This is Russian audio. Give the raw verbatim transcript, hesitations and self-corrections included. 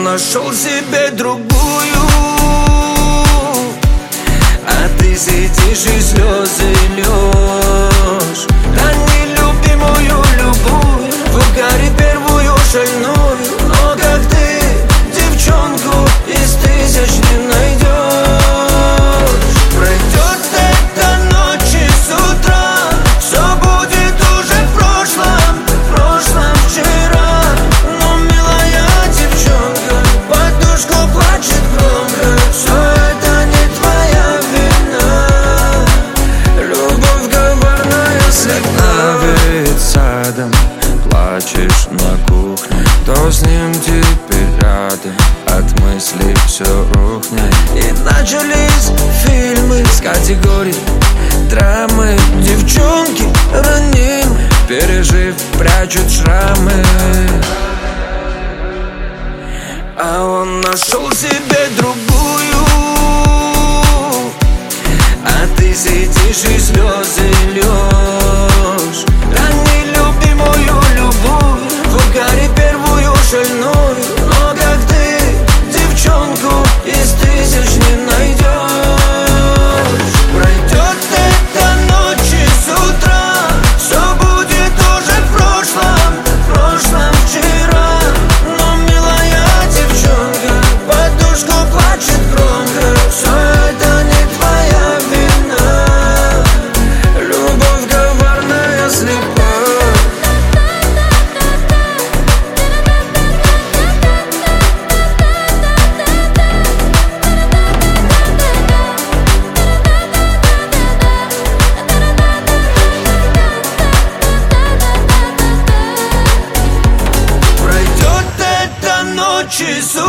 нашел себе другую, а ты сидишь и слезы льешь. Да не любимую любую, в угаре первую шальную. Но как ты девчонку из тысяч не найдешь. Пройдет эта ночь и с утра все будет уже в прошлом, в прошлом вчера. Но милая девчонка подушку плачет громко. Все это не твоя вина. Любовь коварная слегка. Перед садом плачешь на кухне. Кто с ним теперь рядом? От мыслей все рухнет. И начались фильмы с категории драмы. Девчонки ранимы, Пережив, прячут шрамы. а он нашел себе другую, а ты сидишь и слезы льешь. Да не любимую любую, в угаре первую шальную. Но как ты девчонку из тысяч не найдешь. Пройдет эта ночь и с утра все будет уже в прошлом, в прошлом вчера. Но милая девчонка подушку плачет громко. Все это не твоя вина. Любовь коварная слепа. Пройдет эта ночь и с